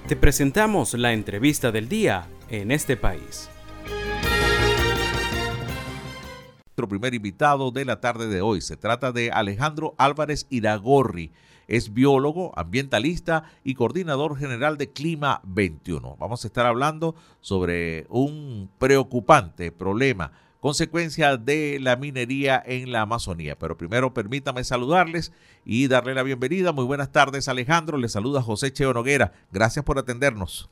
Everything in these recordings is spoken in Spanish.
Te presentamos la entrevista del día en este país. Nuestro primer invitado de la tarde de hoy se trata de Alejandro Álvarez Iragorri. Es biólogo, ambientalista y coordinador general de Clima 21. Vamos a estar hablando sobre un preocupante problema, consecuencia de la minería en la Amazonía. Pero primero permítame saludarles y darle la bienvenida. Muy buenas tardes, Alejandro. Les saluda José Cheo Noguera. Gracias por atendernos.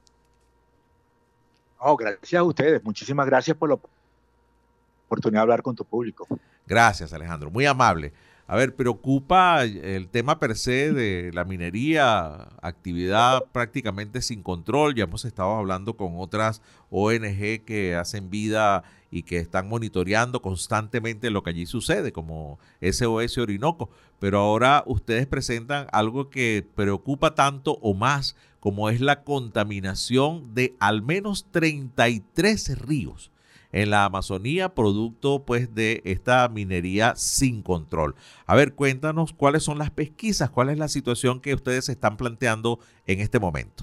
Oh, gracias a ustedes. Muchísimas gracias por la oportunidad de hablar con tu público. Gracias, Alejandro. Muy amable. A ver, preocupa el tema per se de la minería, actividad prácticamente sin control. Ya hemos estado hablando con otras ONG que hacen vida y que están monitoreando constantemente lo que allí sucede, como SOS Orinoco. Pero ahora ustedes presentan algo que preocupa tanto o más, como es la contaminación de al menos 33 ríos en la Amazonía, producto pues de esta minería sin control. A ver, cuéntanos cuáles son las pesquisas, cuál es la situación que ustedes están planteando en este momento.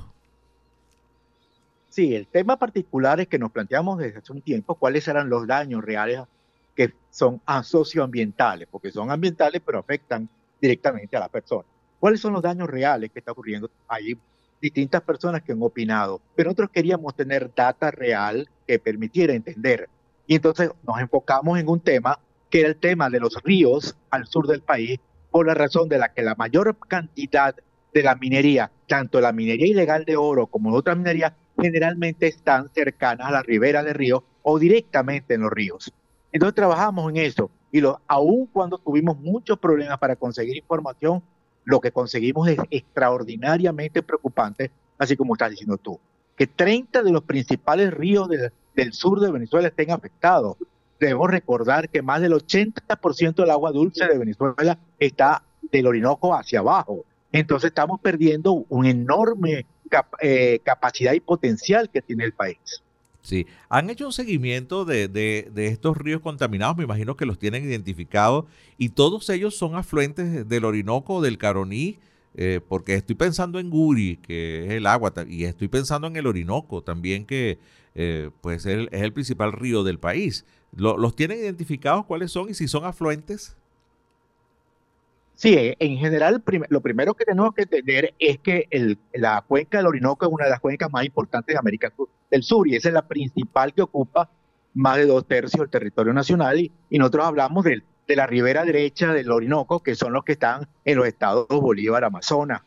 Sí, el tema particular es que nos planteamos desde hace un tiempo cuáles eran los daños reales que son socioambientales, porque son ambientales pero afectan directamente a la persona. ¿Cuáles son los daños reales que está ocurriendo? Hay distintas personas que han opinado, pero nosotros queríamos tener data real que permitiera entender. Y entonces nos enfocamos en un tema que era el tema de los ríos al sur del país, por la razón de la que la mayor cantidad de la minería, tanto la minería ilegal de oro como la otra minería, generalmente están cercanas a la ribera del río o directamente en los ríos. Entonces trabajamos en eso y aun cuando tuvimos muchos problemas para conseguir información, lo que conseguimos es extraordinariamente preocupante, así como estás diciendo tú, que 30 de los principales ríos del sur de Venezuela estén afectados. Debemos recordar que más del 80% del agua dulce de Venezuela está del Orinoco hacia abajo. Entonces estamos perdiendo una enorme capacidad y potencial que tiene el país. Sí, han hecho un seguimiento de estos ríos contaminados, me imagino que los tienen identificados, y todos ellos son afluentes del Orinoco o del Caroní, porque estoy pensando en Guri, que es el agua, y estoy pensando en el Orinoco también, que pues es el principal río del país. ¿Los tienen identificados cuáles son y si son afluentes? Sí, en general, lo primero que tenemos que entender es que la cuenca del Orinoco es una de las cuencas más importantes de América del Sur y esa es la principal que ocupa más de 2/3 del territorio nacional y nosotros hablamos de la ribera derecha del Orinoco, que son los que están en los estados Bolívar, Amazonas.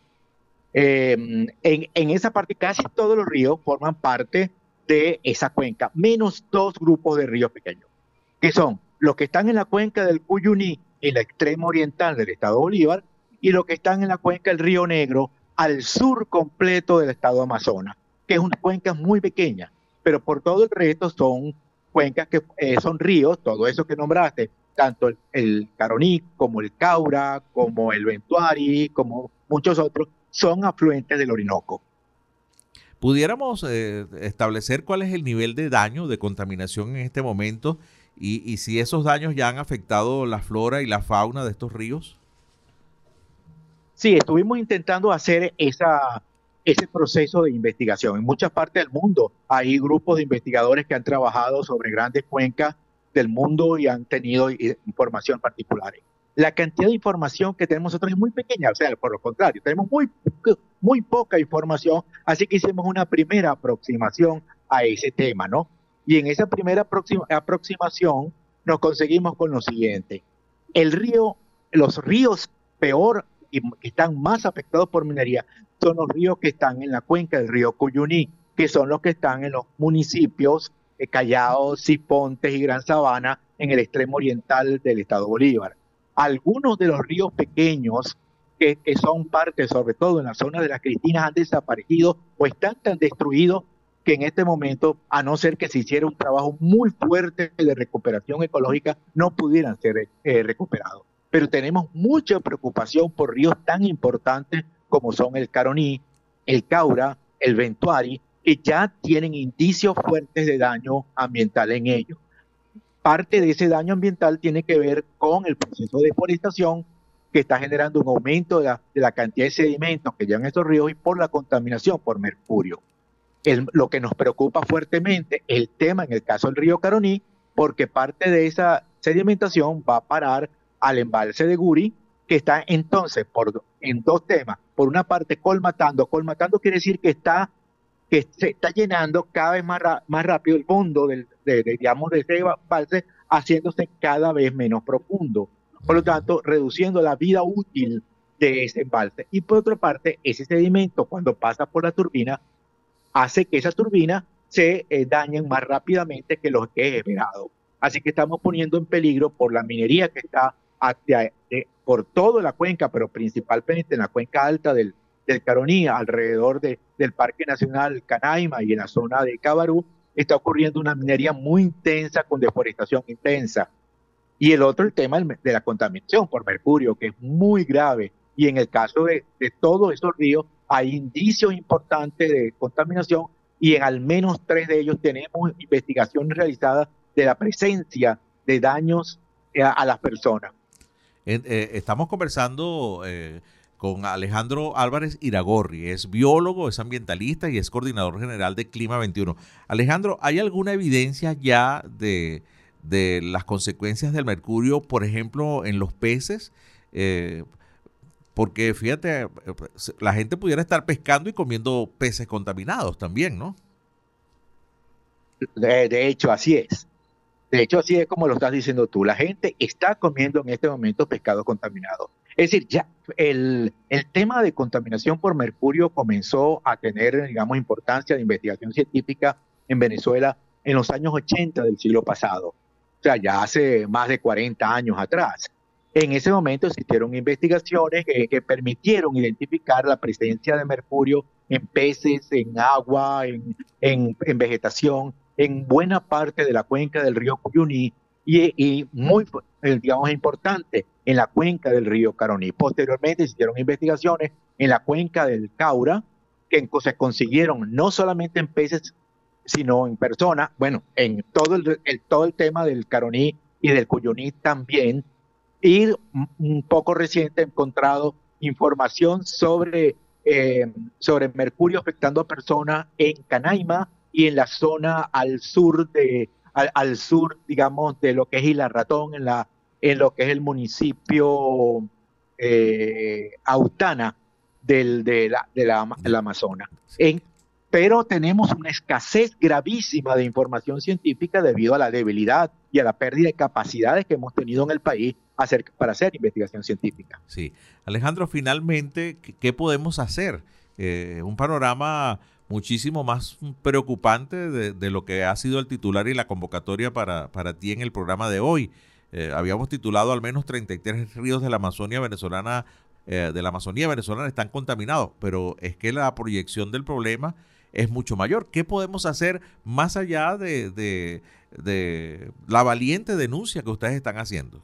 En esa parte casi todos los ríos forman parte de esa cuenca, menos dos grupos de ríos pequeños, que son los que están en la cuenca del Cuyuní, en la extrema oriental del estado Bolívar, y los que están en la cuenca del Río Negro, al sur completo del estado Amazonas, que es una cuenca muy pequeña, pero por todo el resto son cuencas que son ríos, todo eso que nombraste, tanto el Caroní como el Caura, como el Ventuari, como muchos otros, son afluentes del Orinoco. ¿Pudiéramos establecer cuál es el nivel de daño, de contaminación en este momento y si esos daños ya han afectado la flora y la fauna de estos ríos? Sí, estuvimos intentando hacer ese proceso de investigación. En muchas partes del mundo hay grupos de investigadores que han trabajado sobre grandes cuencas del mundo y han tenido información particular. La cantidad de información que tenemos nosotros es muy pequeña, o sea, por lo contrario, tenemos muy poca información, así que hicimos una primera aproximación a ese tema, ¿no? Y en esa primera aproximación nos conseguimos con lo siguiente. Los ríos peor y que están más afectados por minería son los ríos que están en la cuenca del río Cuyuní, que son los que están en los municipios de Callao, Sipontes y Gran Sabana, en el extremo oriental del estado Bolívar. Algunos de los ríos pequeños que son parte, sobre todo en la zona de las Cristinas, han desaparecido o están tan destruidos que en este momento, a no ser que se hiciera un trabajo muy fuerte de recuperación ecológica, no pudieran ser recuperados. Pero tenemos mucha preocupación por ríos tan importantes como son el Caroní, el Caura, el Ventuari, que ya tienen indicios fuertes de daño ambiental en ellos. Parte de ese daño ambiental tiene que ver con el proceso de deforestación que está generando un aumento de la cantidad de sedimentos que llegan a estos ríos y por la contaminación por mercurio. Lo que nos preocupa fuertemente es el tema en el caso del río Caroní, porque parte de esa sedimentación va a parar al embalse de Guri, que está entonces en dos temas. Por una parte, colmatando quiere decir que se está llenando cada vez más rápido el fondo digamos, de ese embalse, haciéndose cada vez menos profundo. Por lo tanto, reduciendo la vida útil de ese embalse. Y por otra parte, ese sedimento, cuando pasa por la turbina, hace que esa turbina se dañen más rápidamente que los que es esperado. Así que estamos poniendo en peligro por la minería que está por toda la cuenca, pero principalmente en la cuenca alta del Caroní, alrededor del Parque Nacional Canaima y en la zona de Cabarú, está ocurriendo una minería muy intensa con deforestación intensa. Y el otro, el tema de la contaminación por mercurio, que es muy grave. Y en el caso de todos esos ríos, hay indicios importantes de contaminación y en al menos 3 de ellos tenemos investigaciones realizadas de la presencia de daños a las personas. Estamos conversando con Alejandro Álvarez Iragorri, es biólogo, es ambientalista y es coordinador general de Clima 21. Alejandro, ¿hay alguna evidencia ya de las consecuencias del mercurio, por ejemplo, en los peces? Porque fíjate, la gente pudiera estar pescando y comiendo peces contaminados también, ¿no? De hecho, así es. De hecho, así es como lo estás diciendo tú. La gente está comiendo en este momento pescado contaminado. Es decir, ya el tema de contaminación por mercurio comenzó a tener, digamos, importancia de investigación científica en Venezuela en los años 80 del siglo pasado. O sea, ya hace más de 40 años atrás. En ese momento existieron investigaciones que permitieron identificar la presencia de mercurio en peces, en agua, en vegetación, en buena parte de la cuenca del río Cuyuní y muy, digamos, importante en la cuenca del río Caroní. Posteriormente se hicieron investigaciones en la cuenca del Caura, que se consiguieron no solamente en peces, sino en personas, bueno, en todo el tema del Caroní y del Cuyuní también. Y un poco reciente he encontrado información sobre mercurio afectando a personas en Canaima y en la zona al sur, digamos, de lo que es Isla Ratón, en lo que es el municipio Autana del Amazonas. Pero tenemos una escasez gravísima de información científica debido a la debilidad y a la pérdida de capacidades que hemos tenido en el país para hacer investigación científica. Sí. Alejandro, finalmente, ¿qué podemos hacer? Un panorama muchísimo más preocupante de lo que ha sido el titular y la convocatoria para ti en el programa de hoy. Habíamos titulado al menos 33 ríos de la Amazonía venezolana están contaminados, pero es que la proyección del problema es mucho mayor. ¿Qué podemos hacer más allá de la valiente denuncia que ustedes están haciendo?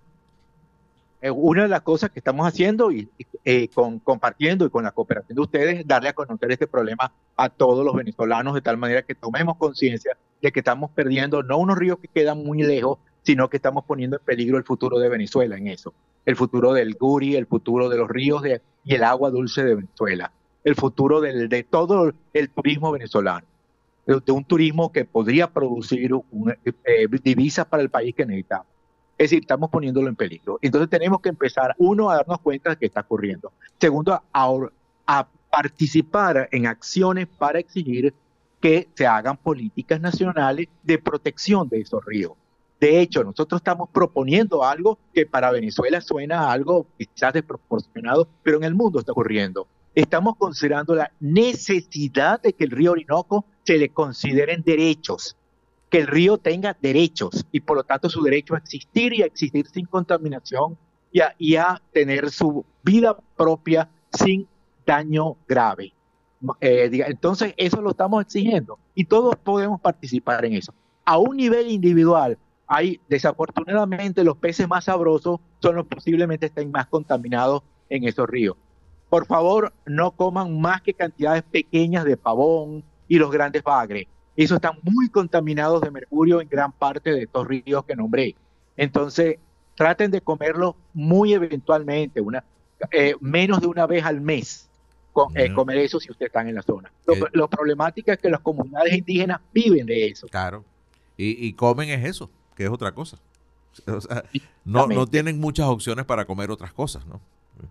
Una de las cosas que estamos haciendo y compartiendo y con la cooperación de ustedes, darle a conocer este problema a todos los venezolanos de tal manera que tomemos conciencia de que estamos perdiendo no unos ríos que quedan muy lejos, sino que estamos poniendo en peligro el futuro de Venezuela en eso. El futuro del Guri, el futuro de los ríos y el agua dulce de Venezuela. El futuro de todo el turismo venezolano. De un turismo que podría producir divisas para el país que necesitamos. Es decir, estamos poniéndolo en peligro. Entonces tenemos que empezar, uno, a darnos cuenta de que está ocurriendo. Segundo, a participar en acciones para exigir que se hagan políticas nacionales de protección de esos ríos. De hecho, nosotros estamos proponiendo algo que para Venezuela suena a algo quizás desproporcionado, pero en el mundo está ocurriendo. Estamos considerando la necesidad de que el río Orinoco se le consideren derechos, que el río tenga derechos y por lo tanto su derecho a existir y a existir sin contaminación y a tener su vida propia sin daño grave. Entonces eso lo estamos exigiendo y todos podemos participar en eso. A un nivel individual, desafortunadamente los peces más sabrosos son los que posiblemente estén más contaminados en esos ríos. Por favor, no coman más que cantidades pequeñas de pavón y los grandes bagres. Esos están muy contaminados de mercurio en gran parte de estos ríos que nombré. Entonces, traten de comerlo muy eventualmente, menos de una vez al mes. Comer eso si ustedes están en la zona. Lo problemática es que las comunidades indígenas viven de eso. Claro. Y comen es eso, que es otra cosa. O sea, no tienen muchas opciones para comer otras cosas, ¿no?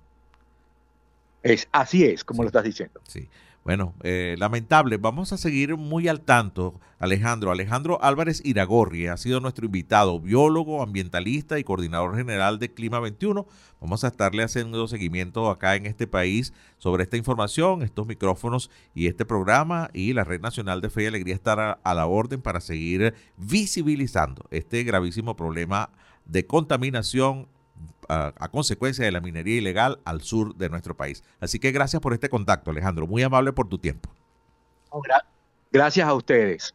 Así es, como lo estás diciendo. Sí. Bueno, lamentable. Vamos a seguir muy al tanto, Alejandro. Alejandro Álvarez Iragorri ha sido nuestro invitado, biólogo, ambientalista y coordinador general de Clima 21. Vamos a estarle haciendo seguimiento acá en este país sobre esta información, estos micrófonos y este programa, y la Red Nacional de Fe y Alegría estará a la orden para seguir visibilizando este gravísimo problema de contaminación a consecuencia de la minería ilegal al sur de nuestro país. Así que gracias por este contacto, Alejandro. Muy amable por tu tiempo. Gracias a ustedes.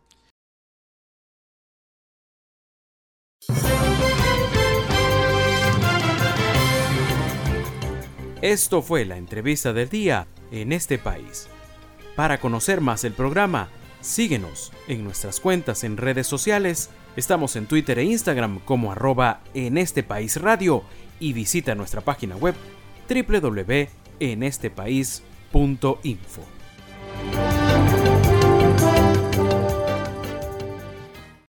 Esto fue la entrevista del día en este país. Para conocer más el programa, síguenos en nuestras cuentas en redes sociales. Estamos en Twitter e Instagram como @enestepaisradio y visita nuestra página web www.enestepais.info.